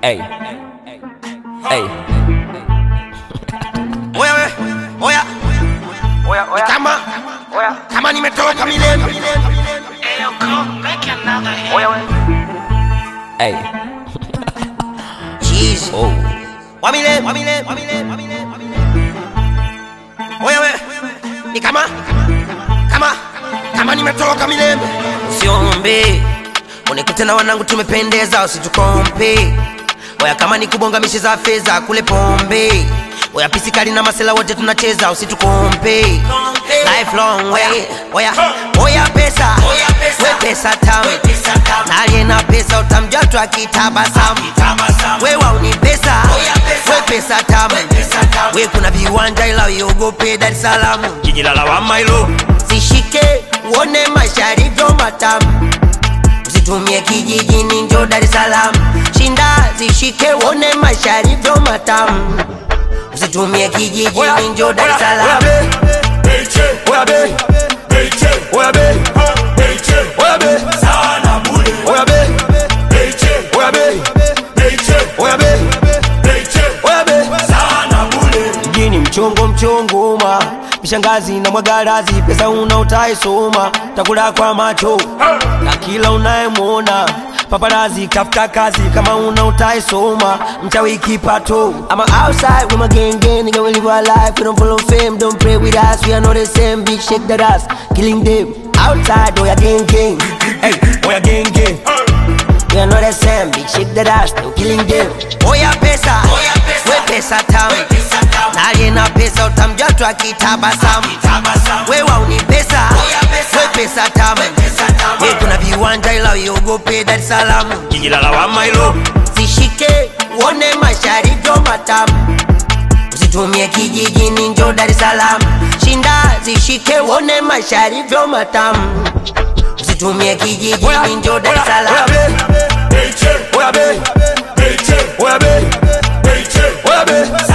Hey. Hey. Oya. Kama nimetoka milele. Hey. Jeez. Oh. Wamile. Oya we. Ni kama nimetoka milele. Usiombe. Unikute na wanangu tumependeza, usitukompe. Oya kama ni kubonga mishi za feza kule pombe. Oya pisikali na masela wote tunacheza, usitukompe. Lifelong way. Oya pesa. We pesa tamu. Na aliena pesa utamjua tu akitabasamu. We wauni pesa. We pesa tamu. We kuna viwanja ila uogope Dar es Salaam. Jiji la lawama hilo. Zishike uone maisha yalivyo matamu. Usitumie kijijini njoo Dar es Salaam. Shinda zishike uone maisha yalivyo matamu. Usitumie kijijini njoo Dar es Salaam. Mjini mchongo ma mishangazi na mwagarazi, pesa utaisoma takula kwa macho na kila unayemwona. Paparazi kafuta kazi kama utaisoma mchawi kipato. I'm outside with my gang, nigga we live our life. We don't follow fame, don't pray with us. We are not the same, big shake that ass, killing them. Outside, oya gang. Hey, oya gang. We are not the same, big shake that ass, still killing them. Oya pesa. We pesa tamu. Na aliena pesa utamjua tu akitabasamu. We wauni pesa. We pesa tamu. We kuna viwanja ila uogope Dar es Salaam. Jiji la lawama hilo. Zishike uone maisha yalivyo matamu. Usitumie kijijini njoo Dar es Salaam. Shinda zishike uone maisha yalivyo matamu. Usitumie kijijini njoo Dar es Salaam. Oya be.